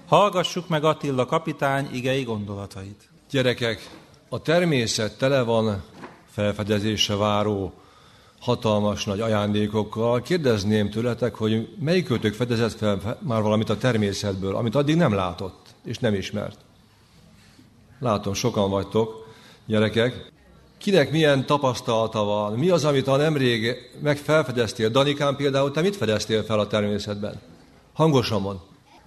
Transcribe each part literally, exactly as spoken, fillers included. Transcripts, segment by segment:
Hallgassuk meg Attila kapitány igei gondolatait. Gyerekek, a természet tele van felfedezésre váró hatalmas nagy ajándékokkal. Kérdezném tőletek, hogy melyikőtök fedezett fel már valamit a természetből, amit addig nem látott és nem ismert? Látom, sokan vagytok, gyerekek. Kinek milyen tapasztalata van? Mi az, amit a nemrég meg felfedeztél? Danikám például, te mit fedeztél fel a természetben? Hangosan mond.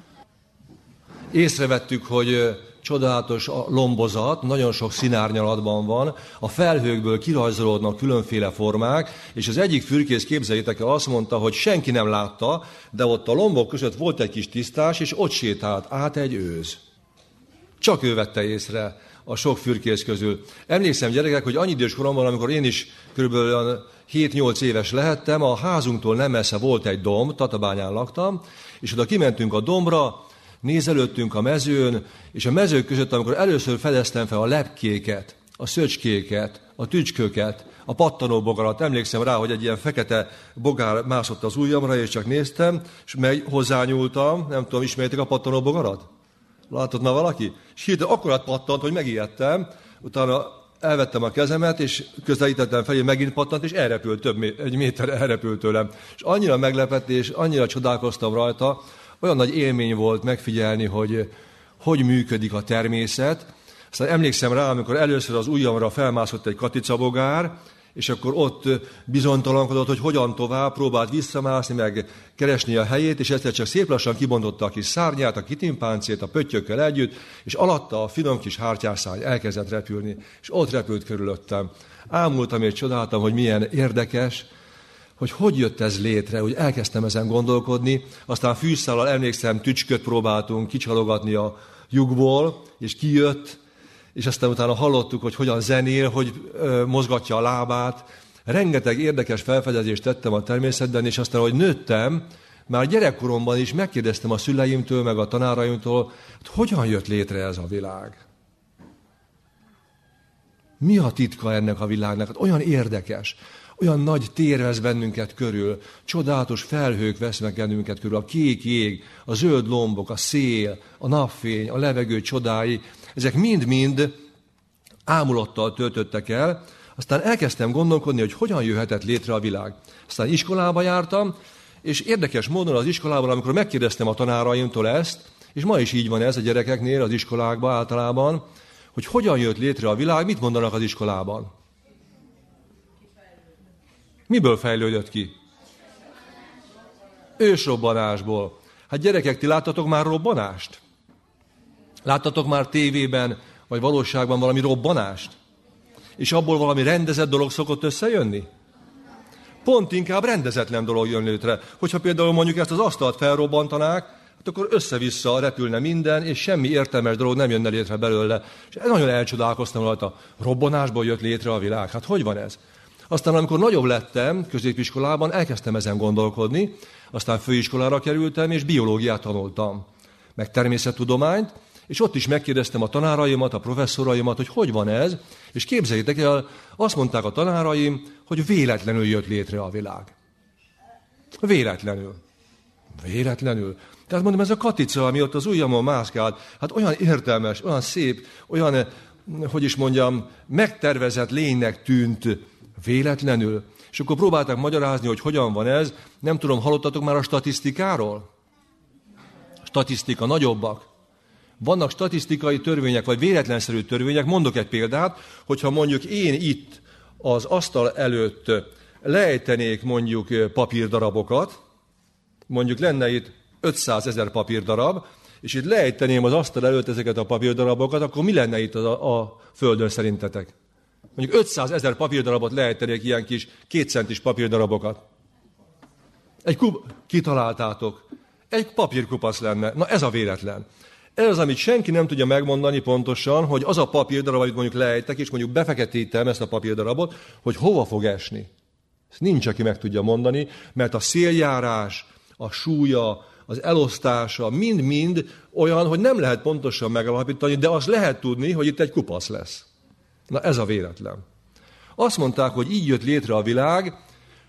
Észrevettük, hogy csodálatos a lombozat, nagyon sok színárnyalatban van, a felhőkből kirajzolódnak különféle formák, és az egyik fürkész, képzeljétek el, azt mondta, hogy senki nem látta, de ott a lombok között volt egy kis tisztás, és ott sétált át egy őz. Csak ő vette észre a sok fürkész közül. Emlékszem, gyerekek, hogy annyi idős koromban, amikor én is körülbelül hét-nyolc éves lehettem, a házunktól nem messze volt egy domb, Tatabányán laktam, és oda kimentünk a dombra, nézelődtünk a mezőn, és a mezők között, amikor először fedeztem fel a lepkéket, a szöcskéket, a tücsköket, a pattanóbogarat, emlékszem rá, hogy egy ilyen fekete bogár mászott az ujjamra, és csak néztem, és meg hozzányúltam, nem tudom, ismeritek a pattanóbogarat? Látod már valaki? És hirtelen akkorát pattant, hogy megijedtem, utána elvettem a kezemet, és közelítettem felé, megint pattant, és elrepült, több mé- egy méter elrepült tőlem. És annyira meglepett, és annyira csodálkoztam rajta, olyan nagy élmény volt megfigyelni, hogy hogy működik a természet. Aztán emlékszem rá, amikor először az ujjamra felmászott egy katicabogár, és akkor ott bizonytalankodott, hogy hogyan tovább, próbált visszamászni, meg keresni a helyét, és egyszer csak szép lassan kibontotta a kis szárnyát, a kitimpáncét, a pöttyökkel együtt, és alatta a finom kis hártyászárny elkezdett repülni, és ott repült körülöttem. Ámultam és csodáltam, hogy milyen érdekes, hogy hogy jött ez létre, hogy elkezdtem ezen gondolkodni, aztán fűszállal emlékszem, tücsköt próbáltunk kicsalogatni a lyukból, és kijött, és aztán utána hallottuk, hogy hogyan zenél, hogy ö, mozgatja a lábát. Rengeteg érdekes felfedezést tettem a természetben, és aztán, hogy nőttem, már gyerekkoromban is megkérdeztem a szüleimtől, meg a tanáraimtól, hogy hogyan jött létre ez a világ. Mi a titka ennek a világnak? Hát olyan érdekes. Olyan nagy tér vesz bennünket körül, csodálatos felhők vesznek bennünket körül, a kék jég, a zöld lombok, a szél, a napfény, a levegő csodái, ezek mind-mind ámulattal töltöttek el. Aztán elkezdtem gondolkodni, hogy hogyan jöhetett létre a világ. Aztán iskolába jártam, és érdekes módon az iskolában, amikor megkérdeztem a tanáraimtól ezt, és ma is így van ez a gyerekeknél, az iskolákban általában, hogy hogyan jött létre a világ, mit mondanak az iskolában? Miből fejlődött ki? Ősrobbanásból. Hát gyerekek, ti láttatok már robbanást? Láttatok már tévében, vagy valóságban valami robbanást? És abból valami rendezett dolog szokott összejönni? Pont inkább rendezetlen dolog jön létre. Hogyha például mondjuk ezt az asztalt felrobbantanák, hát akkor össze-vissza repülne minden, és semmi értelmes dolog nem jönne létre belőle. És nagyon elcsodálkoztam rajta, robbanásból jött létre a világ. Hát hogy van ez? Aztán, amikor nagyobb lettem, középiskolában, elkezdtem ezen gondolkodni, aztán főiskolára kerültem, és biológiát tanultam, meg természettudományt, és ott is megkérdeztem a tanáraimat, a professzoraimat, hogy hogy van ez, és képzeljétek el, azt mondták a tanáraim, hogy véletlenül jött létre a világ. Véletlenül. Véletlenül. Tehát mondom, ez a katica, ami ott az ujjamon mászkált, hát olyan értelmes, olyan szép, olyan, hogy is mondjam, megtervezett lénynek tűnt véletlenül. És akkor próbálták magyarázni, hogy hogyan van ez. Nem tudom, hallottatok már a statisztikáról? Statisztika, nagyobbak. Vannak statisztikai törvények, vagy véletlenszerű törvények. Mondok egy példát, hogyha mondjuk én itt az asztal előtt lejtenék mondjuk papírdarabokat, mondjuk lenne itt ötszázezer papírdarab, és itt lejteném az asztal előtt ezeket a papírdarabokat, akkor mi lenne itt a, a földön szerintetek? Mondjuk ötszázezer papírdarabot lejtenék, ilyen kis kétcentis papírdarabokat. Egy kub... Kitaláltátok. Egy papírkupasz lenne. Na ez a véletlen. Ez az, amit senki nem tudja megmondani pontosan, hogy az a papírdarab, amit mondjuk lejtek, és mondjuk befeketítem ezt a papírdarabot, hogy hova fog esni. Ezt nincs, aki meg tudja mondani, mert a széljárás, a súlya, az elosztása mind-mind olyan, hogy nem lehet pontosan megalapítani, de azt lehet tudni, hogy itt egy kupasz lesz. Na ez a véletlen. Azt mondták, hogy így jött létre a világ,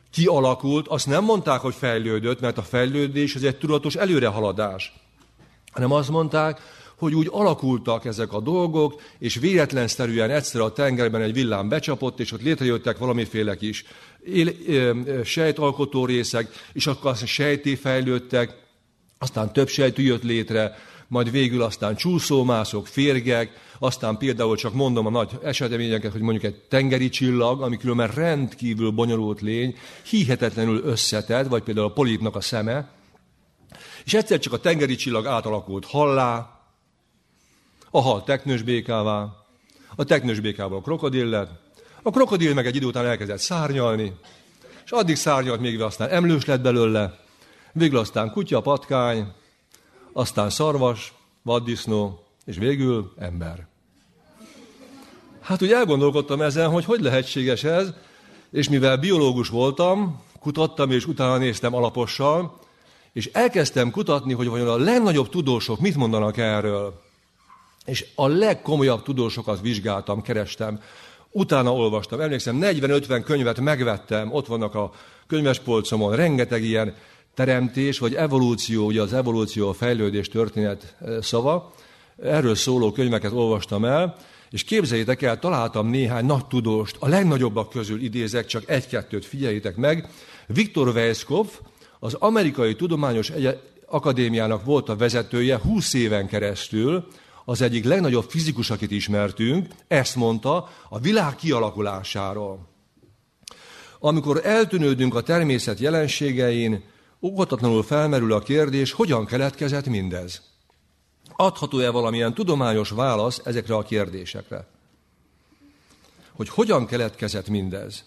kialakult, azt nem mondták, hogy fejlődött, mert a fejlődés az egy tudatos előrehaladás. hanem azt mondták, hogy úgy alakultak ezek a dolgok, és véletlenszerűen egyszer a tengerben egy villám becsapott, és ott létrejöttek valamiféle kis él, sejtalkotó részek, és akkor aztán sejté fejlődtek, aztán több sejtű jött létre, majd végül aztán csúszómászok, férgek, aztán például csak mondom a nagy eseményeket, hogy mondjuk egy tengeri csillag, ami különben rendkívül bonyolult lény, hihetetlenül összetett, vagy például a polipnak a szeme, és egyszer csak a tengeri csillag átalakult hallá, a hal teknősbékává, a teknősbékából a krokodil lett, a krokodil meg egy idő után elkezdett szárnyalni, és addig szárnyalt, még aztán emlős lett belőle, végül aztán kutya, patkány, aztán szarvas, vaddisznó, és végül ember. Hát úgy elgondolkodtam ezen, hogy hogy lehetséges ez, és mivel biológus voltam, kutattam és utána néztem alaposan, és elkezdtem kutatni, hogy vajon a legnagyobb tudósok mit mondanak erről. És a legkomolyabb tudósokat vizsgáltam, kerestem, utána olvastam. Emlékszem, negyven-ötven könyvet megvettem, ott vannak a könyvespolcomon, rengeteg ilyen teremtés, vagy evolúció, ugye az evolúció, a fejlődés történet szava. Erről szóló könyveket olvastam el, és képzeljétek el, találtam néhány nagy tudóst, a legnagyobbak közül idézek, csak egy-kettőt figyeljétek meg. Viktor Weizskopf, az Amerikai Tudományos Egy- Akadémiának volt a vezetője húsz éven keresztül, az egyik legnagyobb fizikus, akit ismertünk, ezt mondta a világ kialakulásáról. Amikor eltűnődünk a természet jelenségein, óhatatlanul felmerül a kérdés, hogyan keletkezett mindez? Adható-e valamilyen tudományos válasz ezekre a kérdésekre? Hogy hogyan keletkezett mindez?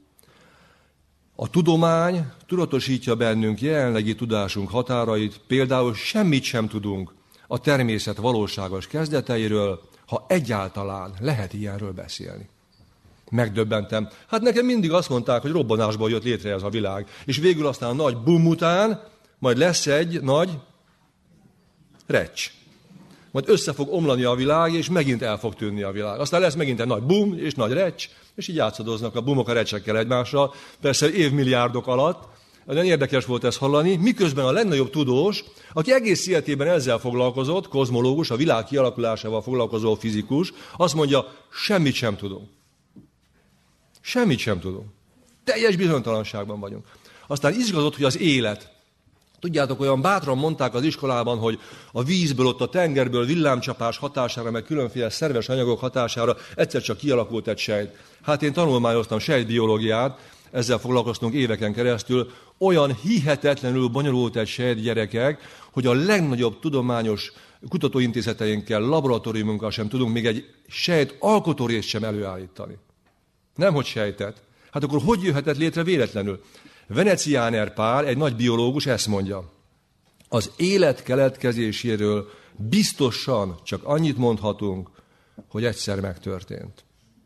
A tudomány tudatosítja bennünk jelenlegi tudásunk határait, például semmit sem tudunk a természet valóságos kezdeteiről, ha egyáltalán lehet ilyenről beszélni. Megdöbbentem. Hát nekem mindig azt mondták, hogy robbanásból jött létre ez a világ. És végül aztán a nagy bum után majd lesz egy nagy recs. Majd össze fog omlani a világ, és megint el fog tűnni a világ. Aztán lesz megint egy nagy bum és nagy recs, és így játszadoznak a bumok a recsekkel egymással, persze évmilliárdok alatt. Nagyon érdekes volt ezt hallani, miközben a legnagyobb tudós, aki egész életében ezzel foglalkozott, kozmológus, a világ kialakulásával foglalkozó fizikus, azt mondja, semmit sem tudunk. Semmit sem tudunk. Teljes bizonytalanságban vagyunk. Aztán izgatott, hogy az élet. Tudjátok, olyan bátran mondták az iskolában, hogy a vízből, ott a tengerből villámcsapás hatására, meg különféle szerves anyagok hatására egyszer csak kialakult egy sejt. Hát én tanulmányoztam sejtbiológiát, ezzel foglalkoztunk éveken keresztül, olyan hihetetlenül bonyolult egy sejt, gyerekek, hogy a legnagyobb tudományos kutatóintézeteinkkel, laboratóriumunkkal sem tudunk még egy sejt alkotórészt sem előállítani. Nemhogy sejtet. Hát akkor hogy jöhetett létre véletlenül? Venezianer Pál, egy nagy biológus ezt mondja. Az élet keletkezéséről biztosan csak annyit mondhatunk, hogy egyszer megtörtént.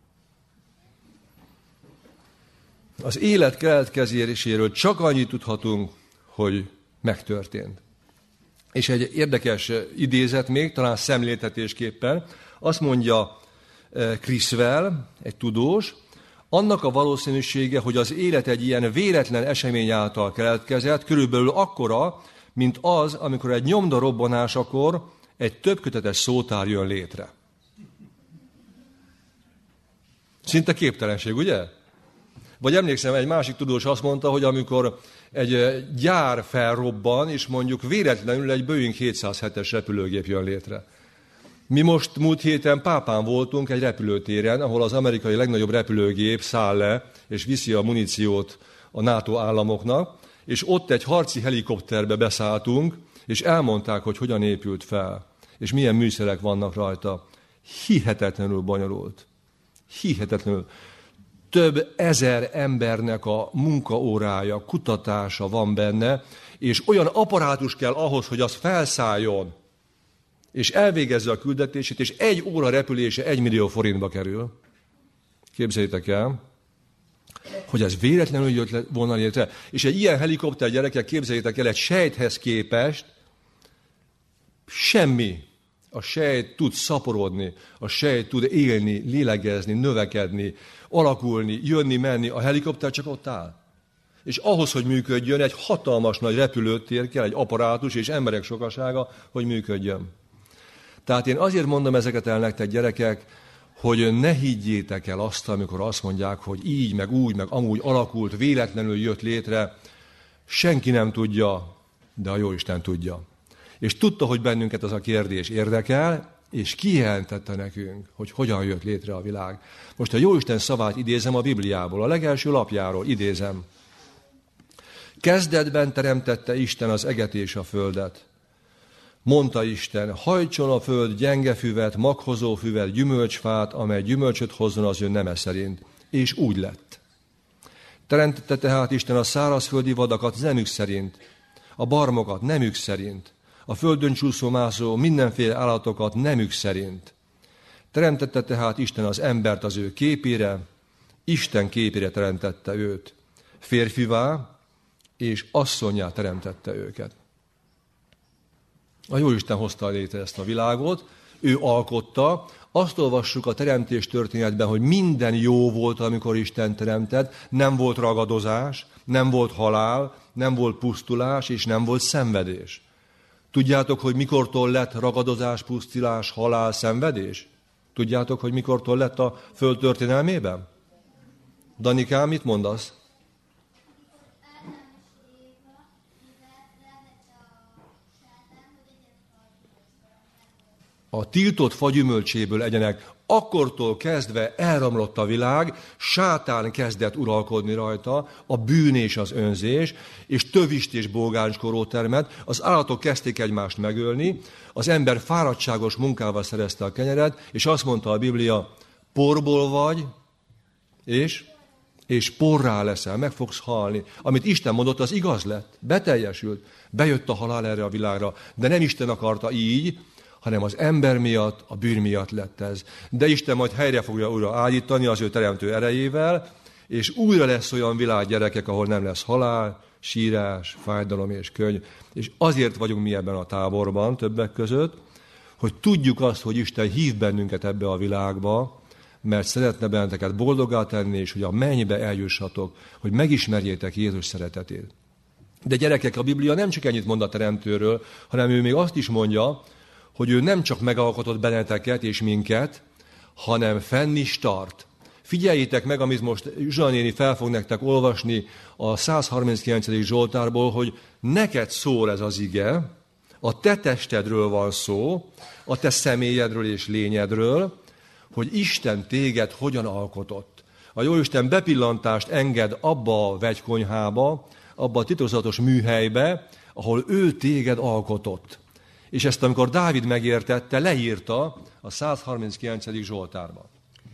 Az élet keletkezéséről csak annyit tudhatunk, hogy megtörtént. És egy érdekes idézet még, talán szemléltetésképpen, azt mondja Criswell, egy tudós, annak a valószínűsége, hogy az élet egy ilyen véletlen esemény által keletkezett, körülbelül akkora, mint az, amikor egy nyomda robbanásakor egy többkötetes szótár jön létre. Szinte képtelenség, ugye? Vagy emlékszem, egy másik tudós azt mondta, hogy amikor egy gyár felrobban, és mondjuk véletlenül egy Boeing hétszázhetes repülőgép jön létre. Mi most múlt héten Pápán voltunk egy repülőtéren, ahol az amerikai legnagyobb repülőgép száll le, és viszi a muníciót a NATO államoknak, és ott egy harci helikopterbe beszálltunk, és elmondták, hogy hogyan épült fel, és milyen műszerek vannak rajta. Hihetetlenül bonyolult. Hihetetlenül. Több ezer embernek a munkaórája, kutatása van benne, és olyan apparátus kell ahhoz, hogy az felszálljon, és elvégezze a küldetését, és egy óra repülése egy millió forintba kerül. Képzeljétek el, hogy ez véletlenül jött volna létre. És egy ilyen helikopter, gyerekek, képzeljétek el, egy sejthez képest semmi. A sejt tud szaporodni, a sejt tud élni, lélegezni, növekedni, alakulni, jönni, menni. A helikopter csak ott áll. És ahhoz, hogy működjön, egy hatalmas nagy repülőtér kell, egy apparátus és emberek sokasága, hogy működjön. Tehát én azért mondom ezeket el nektek, gyerekek, hogy ne higgyétek el azt, amikor azt mondják, hogy így, meg úgy, meg amúgy alakult, véletlenül jött létre. Senki nem tudja, de a Jóisten tudja. És tudta, hogy bennünket az a kérdés érdekel, és kijelentette nekünk, hogy hogyan jött létre a világ. Most a Jóisten szavát idézem a Bibliából, a legelső lapjáról idézem. Kezdetben teremtette Isten az eget és a földet. Mondta Isten, hajtson a föld gyenge füvet, maghozó füvet, gyümölcsfát, amely gyümölcsöt hozzon az ő neme szerint. És úgy lett. Teremtette tehát Isten a szárazföldi vadakat nemük szerint, a barmokat nemük szerint, a földön csúszó-mászó mindenféle állatokat nemük szerint. Teremtette tehát Isten az embert az ő képére, Isten képére teremtette őt. Férfivá és asszonnyá teremtette őket. A Jóisten hozta létre ezt a világot, ő alkotta. Azt olvassuk a teremtés történetben, hogy minden jó volt, amikor Isten teremtett, nem volt ragadozás, nem volt halál, nem volt pusztulás, és nem volt szenvedés. Tudjátok, hogy mikortól lett ragadozás, pusztulás, halál, szenvedés? Tudjátok, hogy mikortól lett a föld történelmében? Danikám, mit mondasz? A tiltott fa gyümölcséből egyenek, akkortól kezdve elromlott a világ, sátán kezdett uralkodni rajta, a bűn és az önzés, és tövist és bólgánskoró termet, az állatok kezdték egymást megölni, az ember fáradtságos munkával szerezte a kenyeret, és azt mondta a Biblia, porból vagy, és, és porrá leszel, meg fogsz halni. Amit Isten mondott, az igaz lett, beteljesült, bejött a halál erre a világra, de nem Isten akarta így, hanem az ember miatt, a bűn miatt lett ez. De Isten majd helyre fogja újra állítani az ő teremtő erejével, és újra lesz olyan világ, gyerekek, ahol nem lesz halál, sírás, fájdalom és könny. És azért vagyunk mi ebben a táborban többek között, hogy tudjuk azt, hogy Isten hív bennünket ebbe a világba, mert szeretne benneteket boldoggá tenni, és hogy a mennybe eljussatok, hogy megismerjétek Jézus szeretetét. De gyerekek, a Biblia nem csak ennyit mond a teremtőről, hanem ő még azt is mondja, hogy ő nem csak megalkotott benneteket és minket, hanem fenn is tart. Figyeljétek meg, amit most Zsuzsa néni fel fog nektek olvasni a száz harminckilencedik Zsoltárból, hogy neked szól ez az ige, a te testedről van szó, a te személyedről és lényedről, hogy Isten téged hogyan alkotott. A Jóisten bepillantást enged abba a vegykonyhába, abba a titokzatos műhelybe, ahol ő téged alkotott. És ezt, amikor Dávid megértette, leírta a száz harminckilencedik Zsoltárban.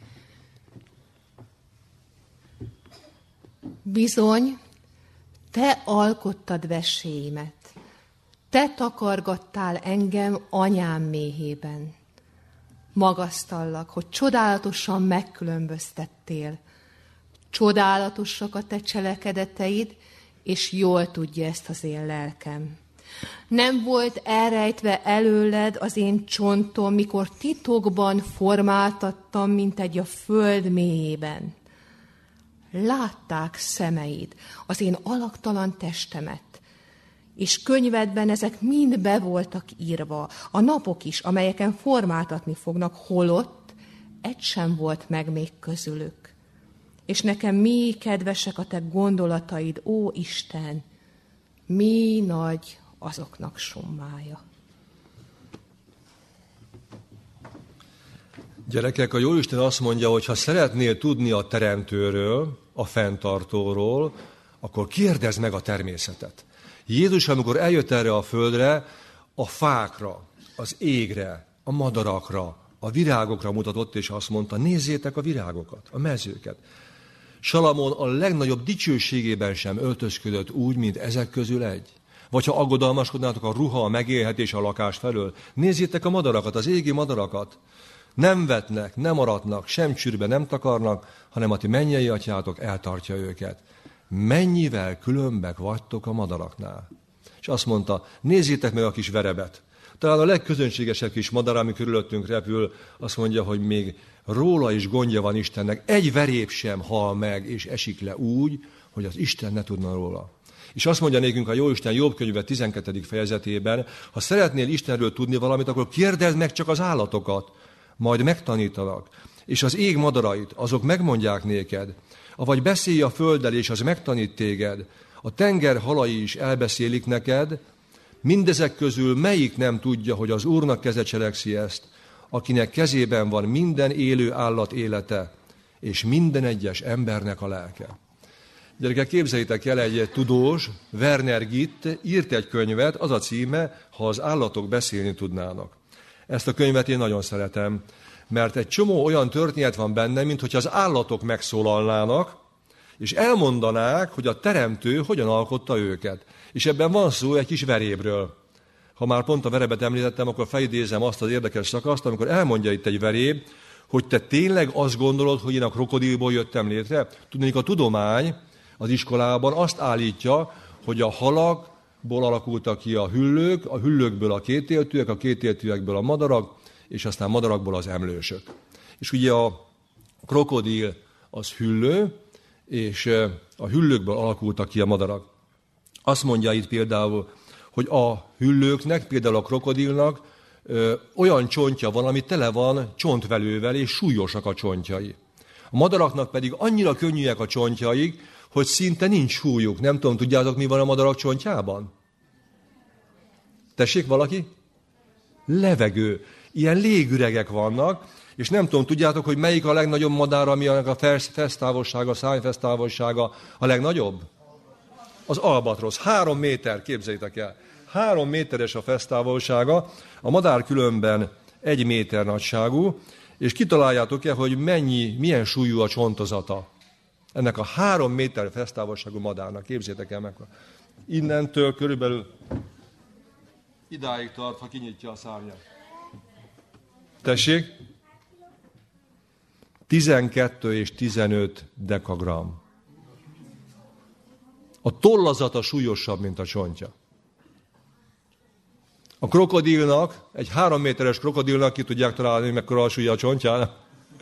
Bizony, te alkottad veséimet, te takargattál engem anyám méhében. Magasztallak, hogy csodálatosan megkülönböztettél. Csodálatosak a te cselekedeteid, és jól tudja ezt az én lelkem. Nem volt elrejtve előled az én csontom, mikor titokban formáltattam, mint egy a föld mélyében. Látták szemeid az én alaktalan testemet, és könyvedben ezek mind be voltak írva, a napok is, amelyeken formáltatni fognak, holott egy sem volt meg még közülük. És nekem mi kedvesek a te gondolataid, ó Isten, mi nagy azoknak summája. Gyerekek, a Jóisten azt mondja, hogy ha szeretnél tudni a teremtőről, a fenntartóról, akkor kérdezd meg a természetet. Jézus, amikor eljött erre a földre, a fákra, az égre, a madarakra, a virágokra mutatott, és azt mondta, nézzétek a virágokat, a mezőket. Salamon a legnagyobb dicsőségében sem öltözködött úgy, mint ezek közül egy. Vagy ha aggodalmaskodnátok a ruha, a megélhetés, a lakás felől, nézzétek a madarakat, az égi madarakat. Nem vetnek, nem aratnak, sem csürbe nem takarnak, hanem a ti mennyei atyátok eltartja őket. Mennyivel különbek vagytok a madaraknál? És azt mondta, nézzétek meg a kis verebet. Talán a legközönségesebb kis madár, ami körülöttünk repül, azt mondja, hogy még róla is gondja van Istennek. Egy verép sem hal meg és esik le úgy, hogy az Isten ne tudna róla. És azt mondja nékünk a Jóisten Jobb könyve tizenkettedik fejezetében, ha szeretnél Istenről tudni valamit, akkor kérdezd meg csak az állatokat, majd megtanítanak. És az ég madarait, azok megmondják néked. Avagy beszélj a földdel, és az megtanít téged. A tenger halai is elbeszélik neked. Mindezek közül melyik nem tudja, hogy az Úrnak keze cselekszi ezt, akinek kezében van minden élő állat élete, és minden egyes embernek a lelke. Gyerekek, képzeljétek el, egy tudós, Werner Gitt írt egy könyvet, az a címe, ha az állatok beszélni tudnának. Ezt a könyvet én nagyon szeretem, mert egy csomó olyan történet van benne, mint hogyha az állatok megszólalnának, és elmondanák, hogy a teremtő hogyan alkotta őket. És ebben van szó egy kis verébről. Ha már pont a verebet említettem, akkor felidézem azt az érdekes szakaszt, amikor elmondja itt egy veréb, hogy te tényleg azt gondolod, hogy én a krokodilból jöttem létre? Tudnék, a tudomány az iskolában azt állítja, hogy a halakból alakultak ki a hüllők, a hüllőkből a kétéltűek, a kétéltűekből a madarak, és aztán madarakból az emlősök. És ugye a krokodil az hüllő, és a hüllőkből alakultak ki a madarak. Azt mondja itt például, hogy a hüllőknek, például a krokodilnak ö, olyan csontja van, ami tele van csontvelővel, és súlyosak a csontjai. A madaraknak pedig annyira könnyűek a csontjaik, hogy szinte nincs súlyuk. Nem tudom, tudjátok, mi van a madarak csontjában? Tessék valaki? Levegő. Ilyen légüregek vannak, és nem tudom, tudjátok, hogy melyik a legnagyobb madár, ami a fesztávolsága, szájfesztávolsága a legnagyobb? Az albatrosz. Három méter, képzeljétek el. Három méteres a fesztávolsága, a madár különben egy méter nagyságú, és kitaláljátok-e, hogy mennyi, milyen súlyú a csontozata ennek a három méter fesztávolságú madárnak. Képzeljétek el meg. Innentől körülbelül idáig tart, ha kinyitja a szárnyat. Tessék? tizenkettő és tizenöt dekagram. A tollazata súlyosabb, mint a csontja. A krokodilnak, egy három méteres krokodilnak ki tudják találni, hogy mekkora a súlya a csontjának.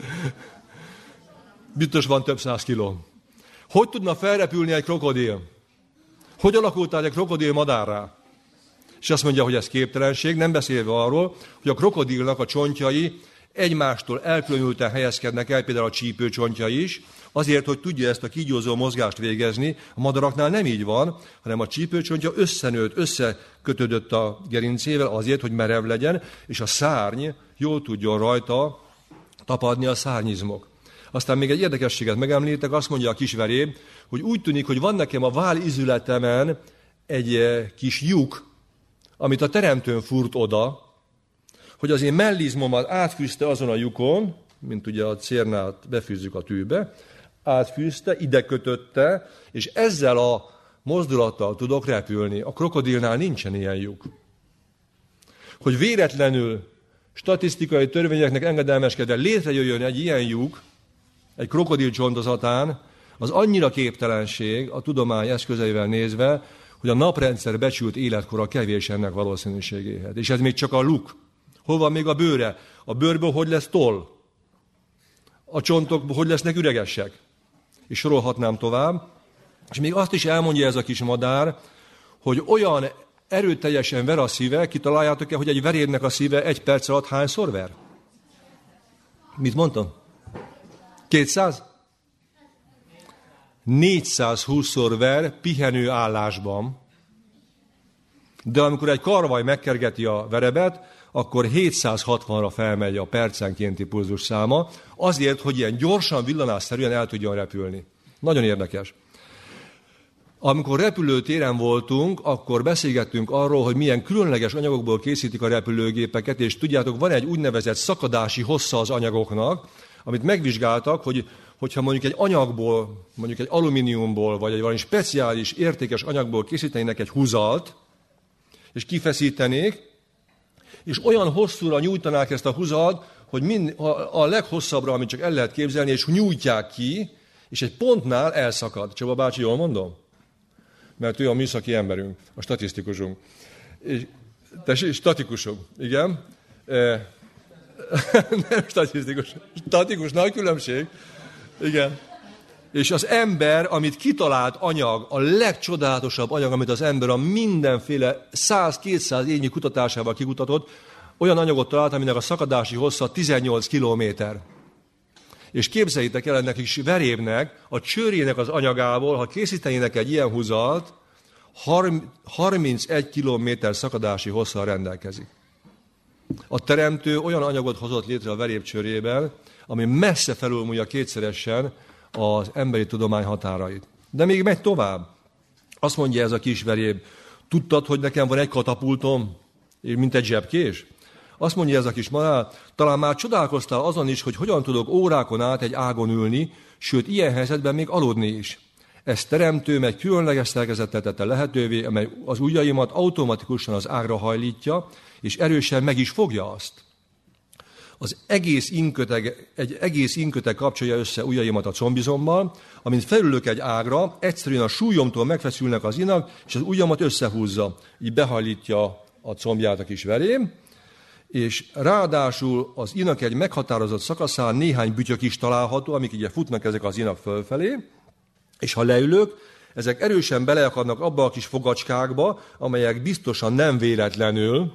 Biztos van több száz kiló. Hogy tudna felrepülni egy krokodil? Hogy alakultál egy krokodil madárrá? És azt mondja, hogy ez képtelenség, nem beszélve arról, hogy a krokodilnak a csontjai egymástól elkülönülten helyezkednek el, például a csípőcsontja is, azért, hogy tudja ezt a kígyózó mozgást végezni. A madaraknál nem így van, hanem a csípőcsontja összenőtt, összekötődött a gerincével azért, hogy merev legyen, és a szárny jól tudjon rajta tapadni a szárnyizmok. Aztán még egy érdekességet megemlítek, azt mondja a kisveréb, hogy úgy tűnik, hogy van nekem a válizületemen egy kis lyuk, amit a teremtőn fúrt oda, hogy az én mellizmomat átfűzte azon a lyukon, mint ugye a cérnát befűzzük a tűbe, átfűzte, ide kötötte, és ezzel a mozdulattal tudok repülni. A krokodilnál nincsen ilyen lyuk. Hogy véletlenül statisztikai törvényeknek engedelmeskedve létrejöjjön egy ilyen lyuk, egy krokodil csontozatán, az annyira képtelenség a tudomány eszközeivel nézve, hogy a naprendszer becsült életkora kevés ennek valószínűségéhez. És ez még csak a luk. Hol van még a bőre? A bőrből hogy lesz toll? A csontok hogy lesznek üregesek? És sorolhatnám tovább. És még azt is elmondja ez a kis madár, hogy olyan erőteljesen ver a szíve, kitaláljátok-e, hogy egy verébnek a szíve egy perc alatt hányszor ver? Mit mondtam? kétszáz? négyszázhúszszor ver pihenő állásban, de amikor egy karvaj megkergeti a verebet, akkor hétszázhatvanra felmegy a percenkénti pulzus száma, azért, hogy ilyen gyorsan, villanásszerűen el tudjon repülni. Nagyon érdekes. Amikor repülőtéren voltunk, akkor beszélgettünk arról, hogy milyen különleges anyagokból készítik a repülőgépeket, és tudjátok, van egy úgynevezett szakadási hossza az anyagoknak, amit megvizsgáltak, hogy hogyha mondjuk egy anyagból, mondjuk egy alumíniumból, vagy egy valami speciális, értékes anyagból készítenének egy húzalt, és kifeszítenék, és olyan hosszúra nyújtanák ezt a húzalt, hogy mind, a, a leghosszabbra, amit csak el lehet képzelni, és nyújtják ki, és egy pontnál elszakad. Csaba bácsi, jól mondom? Mert ő a műszaki emberünk, a statisztikusunk. És, tessék, statikusunk, igen. E, nem statisztikus. Statikus, nagy különbség. Igen. És az ember, amit kitalált anyag, a legcsodálatosabb anyag, amit az ember a mindenféle száz-kétszáz évnyi kutatásával kikutatott, olyan anyagot talált, aminek a szakadási hossza tizennyolc kilométer. És képzeljétek el, ennek is verébnek, a csőrének az anyagából, ha készítenének egy ilyen húzalt, harmincegy kilométer szakadási hosszal rendelkezik. A teremtő olyan anyagot hozott létre a veréb csőrében, ami messze felülmúlja kétszeresen az emberi tudomány határait. De még megy tovább. Azt mondja ez a kis veréb, tudtad, hogy nekem van egy katapultom, mint egy zsebkés? Azt mondja ez a kis madár, talán már csodálkoztál azon is, hogy hogyan tudok órákon át egy ágon ülni, sőt, ilyen helyzetben még aludni is. Ez teremtő, egy különleges szerkezettel tette lehetővé, amely az ujjaimat automatikusan az ágra hajlítja, és erősen meg is fogja azt. Az egész inköteg, egy egész inköteg kapcsolja össze ujjaimat a combizommal, amint felülök egy ágra, egyszerűen a súlyomtól megfeszülnek az inak, és az ujjamat összehúzza. Így behajlítja a combját a kis verém, és ráadásul az inak egy meghatározott szakaszán néhány bütyök is található, amik így futnak ezek az inak fölfelé, és ha leülök, ezek erősen beleakadnak abba a kis fogacskákba, amelyek biztosan nem véletlenül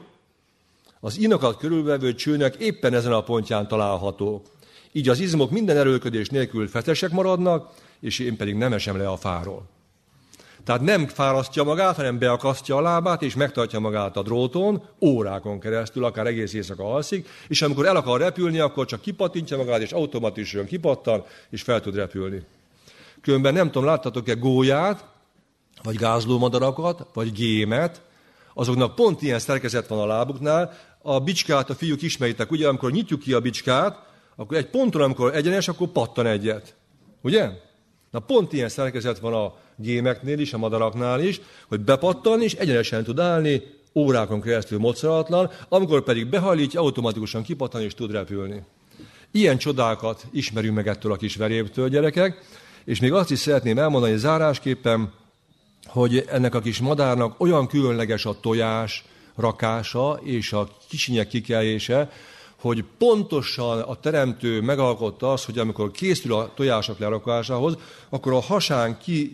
az inakat körülvevő csőnek éppen ezen a pontján találhatók. Így az izmok minden erőlködés nélkül fetesek maradnak, és én pedig nem esem le a fáról. Tehát nem fárasztja magát, hanem beakasztja a lábát, és megtartja magát a dróton, órákon keresztül, akár egész éjszaka alszik, és amikor el akar repülni, akkor csak kipattintja magát, és automatikusan kipattan, és fel tud repülni. Különben nem tudom, láttatok-e gólyát, vagy gázlómadarakat, vagy gémet, azoknak pont ilyen szerkezet van a lábuknál. A bicskát a fiúk ismeritek, ugye, amikor nyitjuk ki a bicskát, akkor egy ponton, amikor egyenes, akkor pattan egyet. Ugye? Na pont ilyen szerkezet van a gémeknél is, a madaraknál is, hogy bepattan és egyenesen tud állni, órákon keresztül mozdulatlan, amikor pedig behajlítja, automatikusan kipattan és tud repülni. Ilyen csodákat ismerünk meg ettől a kis verébtől, gyerekek, és még azt is szeretném elmondani zárásképpen, hogy ennek a kis madárnak olyan különleges a tojás rakása és a kicsinyek kikelése, hogy pontosan a teremtő megalkotta azt, hogy amikor készül a tojások lerakásához, akkor a hasán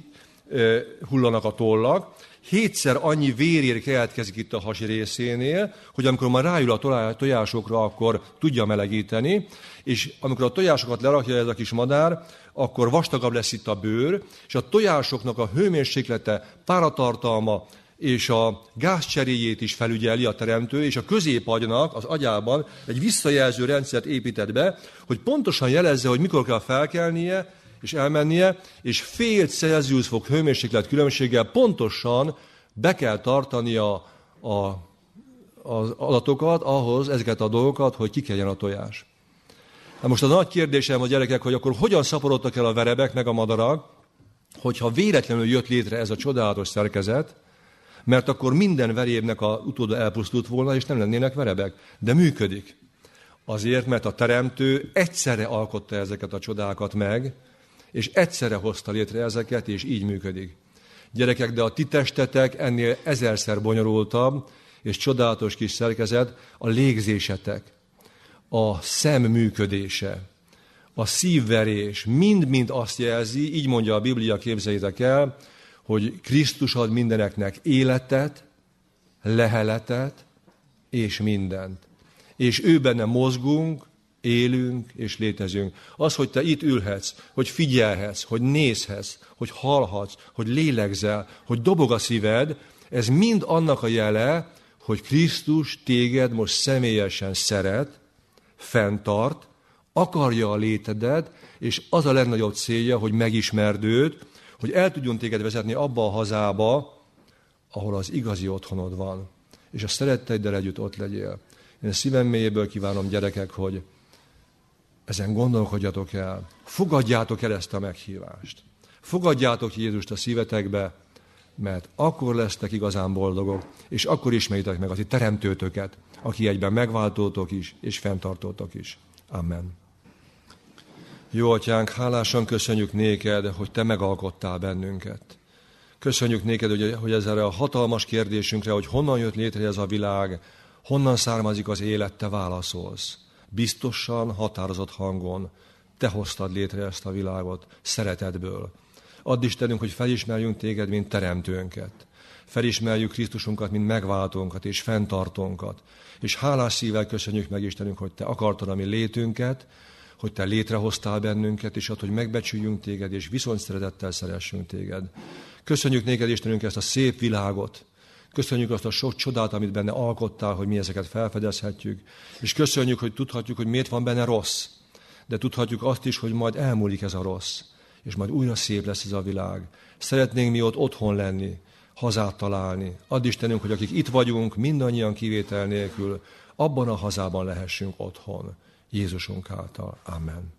kihullanak a tollak, hétszer annyi vérér keletkezik itt a hasi részénél, hogy amikor már ráül a tojásokra, akkor tudja melegíteni, és amikor a tojásokat lerakja ez a kis madár, akkor vastagabb lesz itt a bőr, és a tojásoknak a hőmérséklete, páratartalma és a gázcseréjét is felügyeli a teremtő, és a középagynak az agyában egy visszajelző rendszert épített be, hogy pontosan jelezze, hogy mikor kell felkelnie és elmennie, és fél Celsius fok hőmérséklet különbséggel pontosan be kell tartania a, az adatokat ahhoz, ezeket a dolgokat, hogy kikeljen a tojás. Na most a nagy kérdésem a gyerekek, hogy akkor hogyan szaporodtak el a verebek meg a madarak, hogyha véletlenül jött létre ez a csodálatos szerkezet, mert akkor minden verébnek a utóda elpusztult volna, és nem lennének verebek. De működik. Azért, mert a teremtő egyszerre alkotta ezeket a csodákat meg, és egyszerre hozta létre ezeket, és így működik. Gyerekek, de a ti testetek ennél ezerszer bonyolultabb, és csodálatos kis szerkezet, a légzésetek, a szem működése, a szívverés, mind-mind azt jelzi, így mondja a Biblia, képzeljétek el, hogy Krisztus ad mindeneknek életet, leheletet és mindent. És ő benne mozgunk, élünk és létezünk. Az, hogy te itt ülhetsz, hogy figyelhetsz, hogy nézhetsz, hogy hallhatsz, hogy lélegzel, hogy dobog a szíved, ez mind annak a jele, hogy Krisztus téged most személyesen szeret, fenntart, akarja a létedet, és az a legnagyobb célja, hogy megismerd őt, hogy el tudjon téged vezetni abba a hazába, ahol az igazi otthonod van, és a szeretteiddel együtt ott legyél. Én szívem mélyéből kívánom, gyerekek, hogy ezen gondolkodjatok el, fogadjátok el ezt a meghívást. Fogadjátok Jézust a szívetekbe, mert akkor lesztek igazán boldogok, és akkor ismeritek meg az ti teremtőtöket, aki egyben megváltótok is, és fenntartótok is. Amen. Jó atyánk, hálásan köszönjük néked, hogy te megalkottál bennünket. Köszönjük néked, hogy, hogy ezzel a hatalmas kérdésünkre, hogy honnan jött létre ez a világ, honnan származik az élet, te válaszolsz. Biztosan, határozott hangon. Te hoztad létre ezt a világot szeretetből. Add Istenünk, hogy felismerjünk téged, mint teremtőnket. Felismerjük Krisztusunkat, mint megváltónkat és fenntartónkat. És hálás szívvel köszönjük meg, Istenünk, hogy te akartad a mi létünket, hogy te létrehoztál bennünket, és ad, hogy megbecsüljünk téged, és viszont szeretettel szeressünk téged. Köszönjük néked, Istenünk, ezt a szép világot. Köszönjük azt a sok csodát, amit benne alkottál, hogy mi ezeket felfedezhetjük. És köszönjük, hogy tudhatjuk, hogy miért van benne rossz. De tudhatjuk azt is, hogy majd elmúlik ez a rossz, és majd újra szép lesz ez a világ. Szeretnénk mi ott otthon lenni, hazát találni. Add Istenünk, hogy akik itt vagyunk, mindannyian kivétel nélkül, abban a hazában lehessünk otthon. Jézusunk által. Amen.